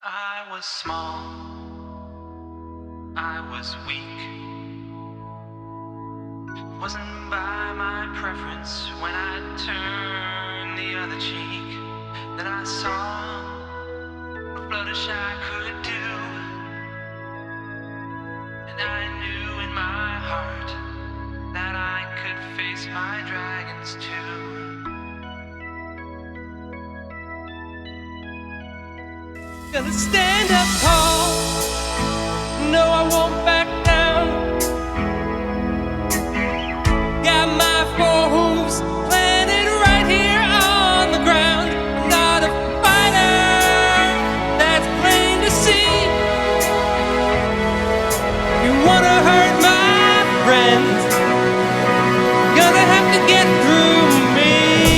I was small, I was weak. Wasn't by my preference when I turned the other cheek. Then I saw what Fluttershy could do, and I knew in my heart that I could face my dragons too. Gonna stand up tall. No, I won't back down. Got my four hooves planted right here on the ground. I'm not a fighter, that's plain to see. You wanna hurt my friends, gonna have to get through me.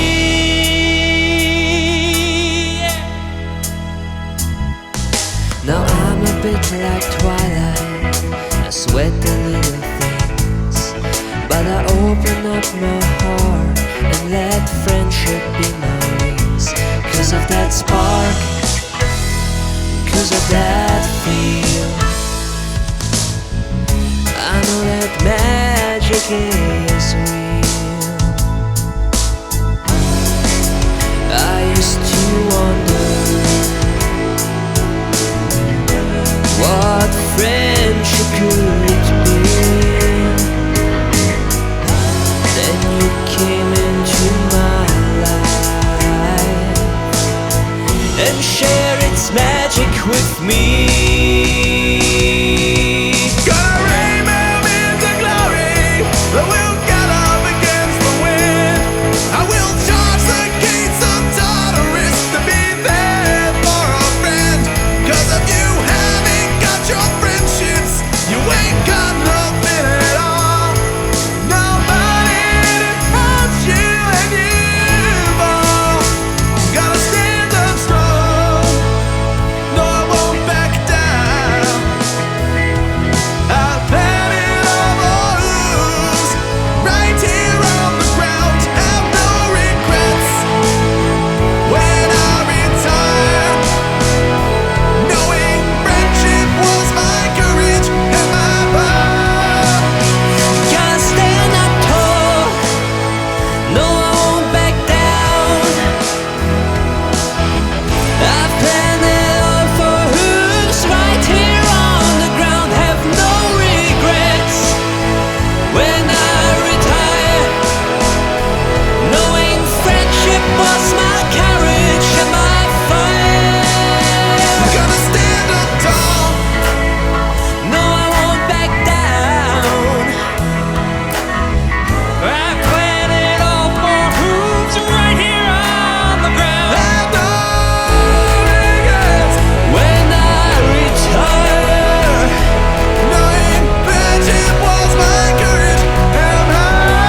Now I'm a bit like Twilight, I sweat the little things, but I open up my heart and let friendship be my wings. 'Cause of that spark, 'cause of that feel, I know that magic is real. I used to wonder what friendship could be. Then you came into my life and shared its magic with me. Gonna remember into glory, I will get up against the wind. I will charge the gates of Tartarus to be there for a friend. 'Cause of you having got your friendships, you ain't got nothing at all. Nobody to help you and you fall. Gotta stand up strong, no I won't back down. I've had it all lose, right here on the ground. Have no regrets when I retire, knowing friendship was my courage and my power. Gotta stand up tall, no I won't back down. I've planned it all for hooves right here on the ground. Have no regrets when I retire, knowing friendship was my courage and my fire. Gonna stand up tall, No, I won't back down. I planned it all for hooves right here on the ground. have no regrets, When I retire, knowing friendship was my courage and my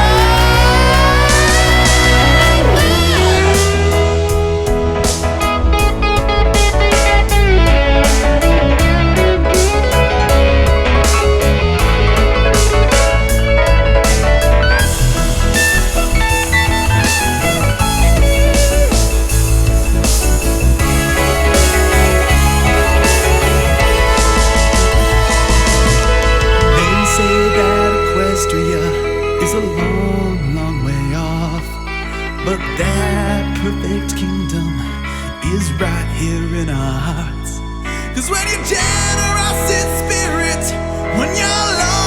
They say that Equestria is a long, long way off, but that perfect kingdom is right here in our hearts. 'Cause when you're generous in spirit, when you're low